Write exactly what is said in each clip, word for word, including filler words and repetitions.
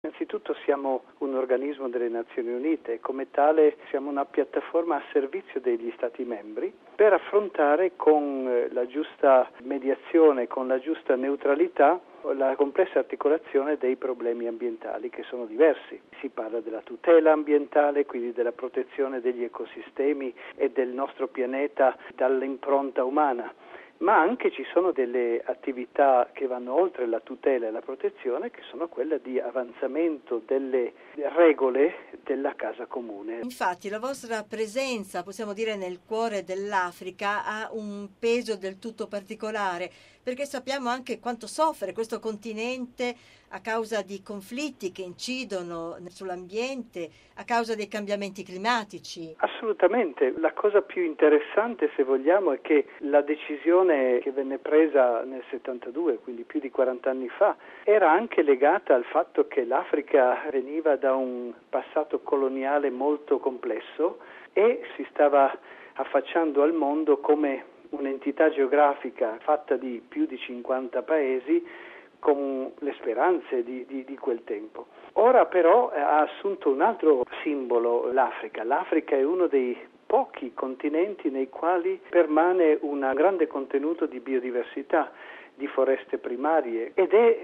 Innanzitutto siamo un organismo delle Nazioni Unite e come tale siamo una piattaforma a servizio degli Stati membri per affrontare con la giusta mediazione, con la giusta neutralità, la complessa articolazione dei problemi ambientali che sono diversi. Si parla della tutela ambientale, quindi della protezione degli ecosistemi e del nostro pianeta dall'impronta umana. Ma anche ci sono delle attività che vanno oltre la tutela e la protezione, che sono quelle di avanzamento delle regole della casa comune. Infatti la vostra presenza, possiamo dire, nel cuore dell'Africa ha un peso del tutto particolare, perché sappiamo anche quanto soffre questo continente a causa di conflitti che incidono sull'ambiente, a causa dei cambiamenti climatici. Assolutamente. La cosa più interessante, se vogliamo, è che la decisione che venne presa nel settantadue, quindi più di quaranta anni fa, era anche legata al fatto che l'Africa veniva da un passato coloniale molto complesso e si stava affacciando al mondo come un'entità geografica fatta di più di cinquanta paesi con le speranze di, di, di quel tempo. Ora però ha assunto un altro simbolo l'Africa. L'Africa è uno dei pochi continenti nei quali permane un grande contenuto di biodiversità, di foreste primarie ed è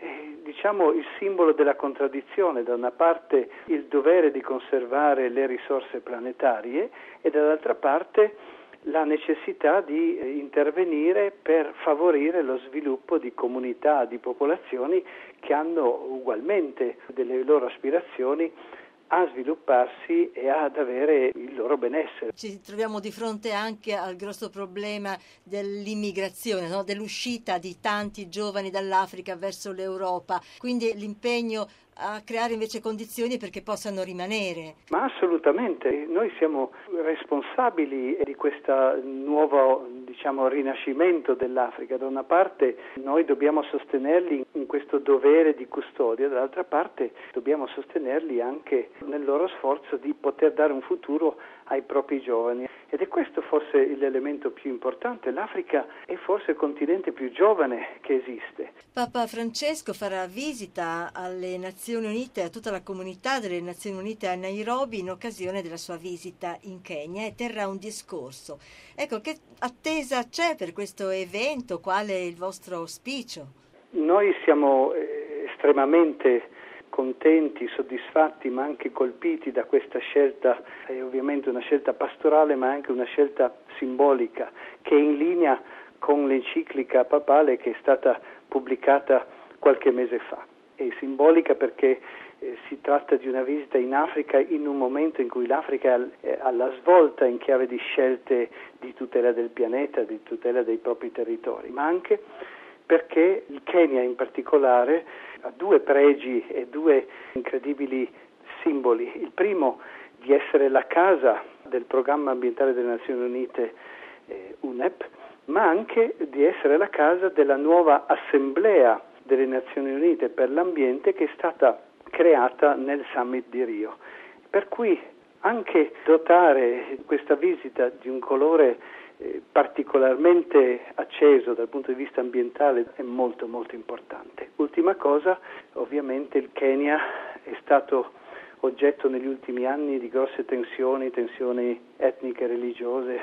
diciamo il simbolo della contraddizione, da una parte il dovere di conservare le risorse planetarie e dall'altra parte la necessità di intervenire per favorire lo sviluppo di comunità, di popolazioni che hanno ugualmente delle loro aspirazioni a svilupparsi e ad avere il loro benessere. Ci troviamo di fronte anche al grosso problema dell'immigrazione, no? Dell'uscita di tanti giovani dall'Africa verso l'Europa, quindi l'impegno a creare invece condizioni perché possano rimanere. Ma assolutamente, noi siamo responsabili di questo nuovo diciamo rinascimento dell'Africa. Da una parte noi dobbiamo sostenerli in questo dovere di custodia, dall'altra parte dobbiamo sostenerli anche nel loro sforzo di poter dare un futuro ai propri giovani. Ed è questo forse l'elemento più importante. L'Africa è forse il continente più giovane che esiste. Papa Francesco farà visita alle Nazioni Unite, a tutta la comunità delle Nazioni Unite a Nairobi in occasione della sua visita in Kenya e terrà un discorso. Ecco, che attesa c'è per questo evento? Qual è il vostro auspicio? Noi siamo estremamente contenti, soddisfatti, ma anche colpiti da questa scelta, è ovviamente una scelta pastorale, ma anche una scelta simbolica, che è in linea con l'enciclica papale che è stata pubblicata qualche mese fa. È simbolica perché eh, si tratta di una visita in Africa in un momento in cui l'Africa è alla svolta in chiave di scelte di tutela del pianeta, di tutela dei propri territori, ma anche perché il Kenya in particolare ha due pregi e due incredibili simboli. Il primo di essere la casa del programma ambientale delle Nazioni Unite eh, U N E P, ma anche di essere la casa della nuova Assemblea delle Nazioni Unite per l'ambiente che è stata creata nel Summit di Rio. Per cui anche dotare questa visita di un colore eh, particolarmente acceso dal punto di vista ambientale è molto molto importante. Ultima cosa, ovviamente il Kenya è stato oggetto negli ultimi anni di grosse tensioni, tensioni etniche, religiose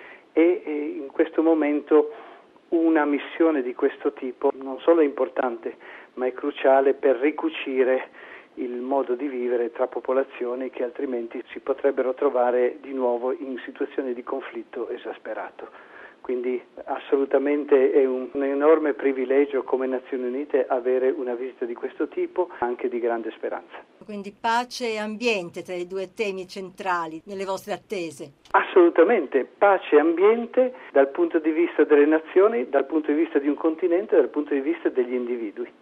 e, e in questo momento una missione di questo tipo non solo è importante, ma è cruciale per ricucire il modo di vivere tra popolazioni che altrimenti si potrebbero trovare di nuovo in situazioni di conflitto esasperato. Quindi assolutamente è un, un enorme privilegio come Nazioni Unite avere una visita di questo tipo, anche di grande speranza. Quindi pace e ambiente tra i due temi centrali nelle vostre attese. Assolutamente, pace e ambiente dal punto di vista delle nazioni, dal punto di vista di un continente e dal punto di vista degli individui.